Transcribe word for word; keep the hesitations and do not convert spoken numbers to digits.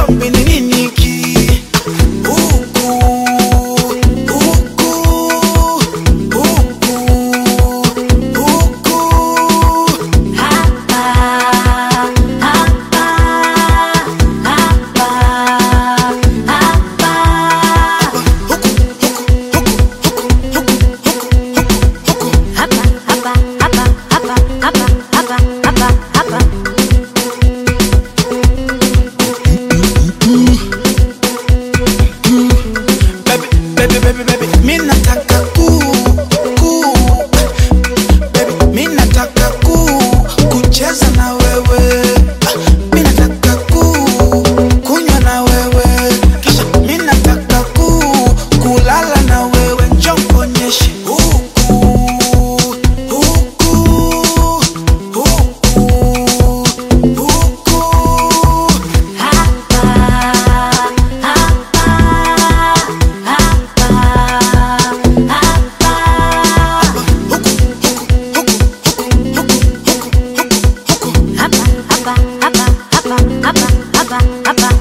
Niambie ni nini ki huku huku huku huku hapa hapa hapa hapa huku huku huku huku hapa hapa hapa hapa hapa hapa hapa hapa Baby, baby, baby, baby, mimi nataka ku ku baby, mimi nataka ku kucheza na wewe. Mimi nataka ku kunywa na wewe. Kisha mimi nataka ku kulala na wewe. Njoo kuonyeshe huku huku huku huku hapa hapa hapa hapa hapa hapa hapa hapa hapa hapa hapa